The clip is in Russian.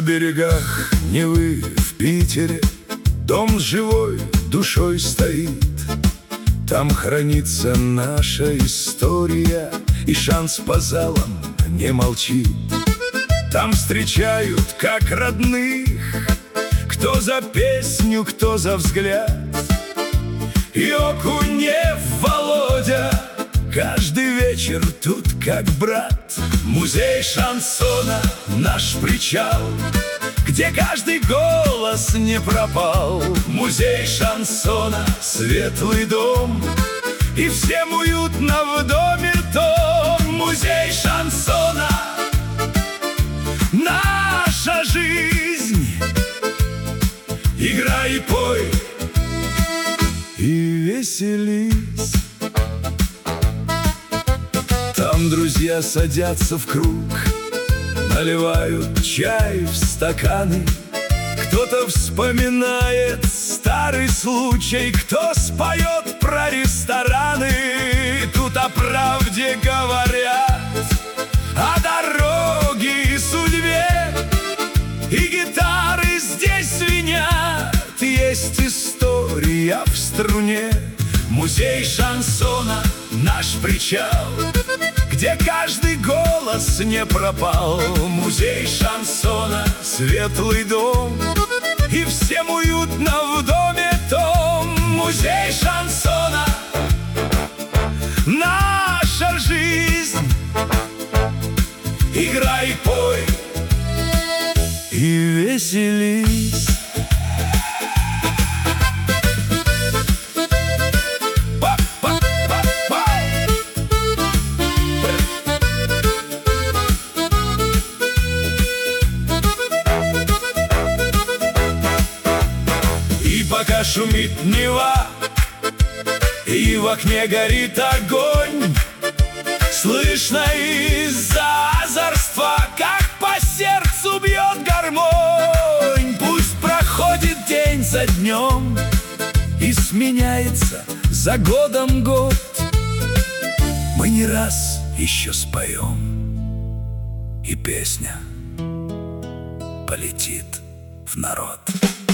берегах Невы в Питере дом с живой душой стоит. Там хранится наша история, и шанс по залам не молчит. Там встречают как родных, кто за песню, кто за взгляд. И Окунев Володя каждый вечер тут как брат. Музей шансона — наш причал, где каждый голос не пропал. Музей шансона — светлый дом, и всем уютно в доме том. Музей шансона — наша жизнь. Играй и пой, и веселись. Там друзья садятся в круг, наливают чай в стаканы. Кто-то вспоминает старый случай, кто споет про рестораны. Тут о правде говорят, о дороге и судьбе, и гитары здесь звенят. Есть история в струне. Музей шансона — наш причал, где каждый голос не пропал. Музей шансона — светлый дом, и всем уютно в доме том. Музей шансона — наша жизнь. Играй и пой, и веселись. Пока шумит Нева, и в окне горит огонь, слышно из-за озерства, как по сердцу бьет гармонь. Пусть проходит день за днем, и сменяется за годом год, мы не раз еще споем, и песня полетит в народ.